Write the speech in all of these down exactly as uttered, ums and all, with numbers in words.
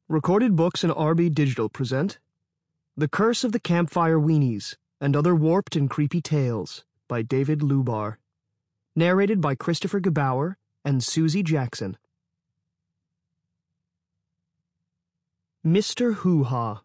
Recorded Books and R B Digital present The Curse of the Campfire Weenies and Other Warped and Creepy Tales by David Lubar. Narrated by Christopher Gebauer and Susie Jackson. Mister Hoo-Ha.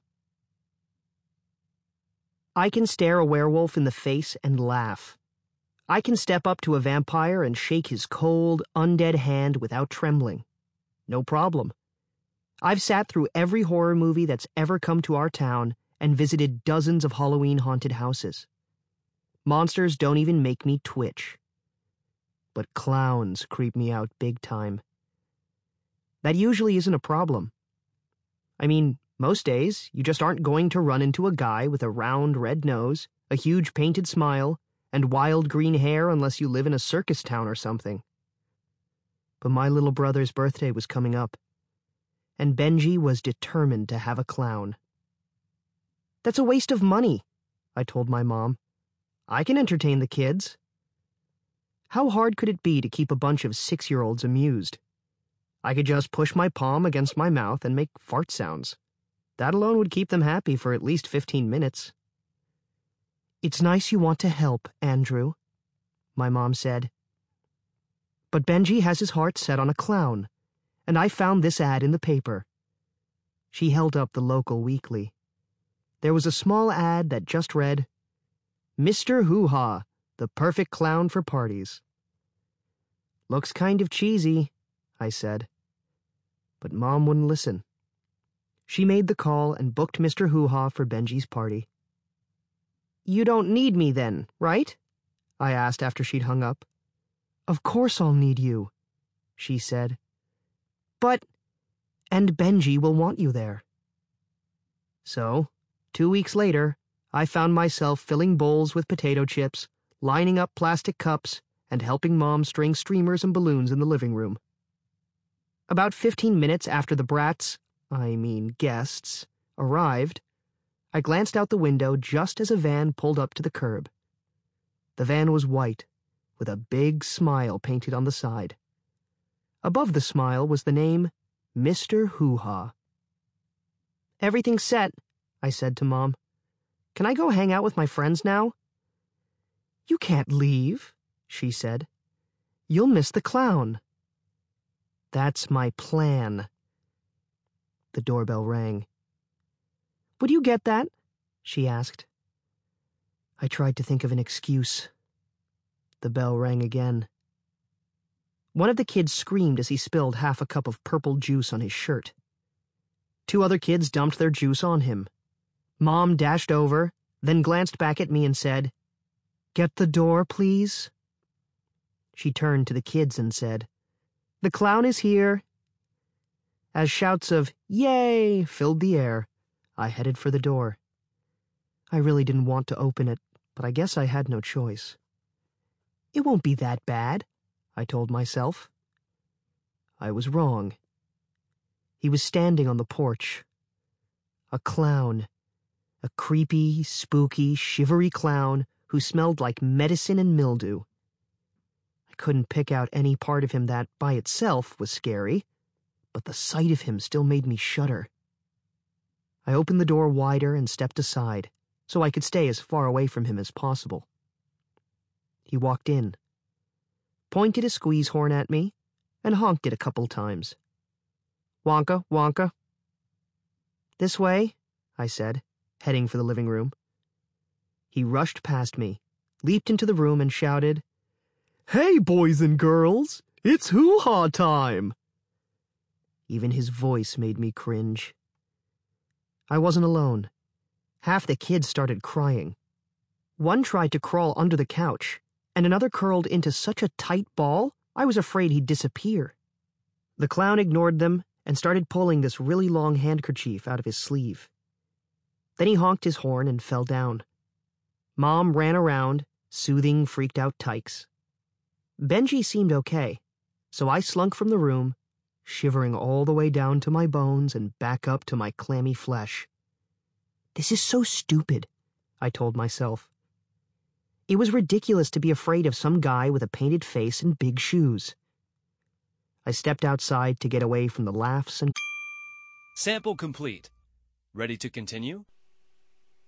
I can stare a werewolf in the face and laugh. I can step up to a vampire and shake his cold, undead hand without trembling. No problem. I've sat through every horror movie that's ever come to our town and visited dozens of Halloween haunted houses. Monsters don't even make me twitch. But clowns creep me out big time. That usually isn't a problem. I mean, most days, you just aren't going to run into a guy with a round red nose, a huge painted smile, and wild green hair unless you live in a circus town or something. But my little brother's birthday was coming up, and Benji was determined to have a clown. That's a waste of money, I told my mom. I can entertain the kids. How hard could it be to keep a bunch of six-year-olds amused? I could just push my palm against my mouth and make fart sounds. That alone would keep them happy for at least fifteen minutes. It's nice you want to help, Andrew, my mom said. But Benji has his heart set on a clown, and I found this ad in the paper. She held up the local weekly. There was a small ad that just read, Mister Hoo-Ha, the perfect clown for parties. Looks kind of cheesy, I said. But Mom wouldn't listen. She made the call and booked Mister Hoo-Ha for Benji's party. You don't need me then, right? I asked after she'd hung up. Of course I'll need you, she said. But, and Benji will want you there. So, two weeks later, I found myself filling bowls with potato chips, lining up plastic cups, and helping Mom string streamers and balloons in the living room. About fifteen minutes after the brats, I mean guests, arrived, I glanced out the window just as a van pulled up to the curb. The van was white, with a big smile painted on the side. Above the smile was the name Mister Hoo-Ha. Everything's set, I said to Mom. Can I go hang out with my friends now? You can't leave, she said. You'll miss the clown. That's my plan. The doorbell rang. Would you get that? She asked. I tried to think of an excuse. The bell rang again. One of the kids screamed as he spilled half a cup of purple juice on his shirt. Two other kids dumped their juice on him. Mom dashed over, then glanced back at me and said, Get the door, please. She turned to the kids and said, The clown is here. As shouts of, Yay! Filled the air, I headed for the door. I really didn't want to open it, but I guess I had no choice. It won't be that bad, I told myself. I was wrong. He was standing on the porch. A clown. A creepy, spooky, shivery clown who smelled like medicine and mildew. I couldn't pick out any part of him that, by itself, was scary, but the sight of him still made me shudder. I opened the door wider and stepped aside, so I could stay as far away from him as possible. He walked in, pointed a squeeze horn at me, and honked it a couple times. Wonka, Wonka. This way, I said, heading for the living room. He rushed past me, leaped into the room, and shouted, Hey, boys and girls, it's hoo-ha time! Even his voice made me cringe. I wasn't alone. Half the kids started crying. One tried to crawl under the couch, and another curled into such a tight ball, I was afraid he'd disappear. The clown ignored them and started pulling this really long handkerchief out of his sleeve. Then he honked his horn and fell down. Mom ran around, soothing freaked-out tykes. Benji seemed okay, so I slunk from the room, shivering all the way down to my bones and back up to my clammy flesh. This is so stupid, I told myself. It was ridiculous to be afraid of some guy with a painted face and big shoes. I stepped outside to get away from the laughs and Sample complete. Ready to continue?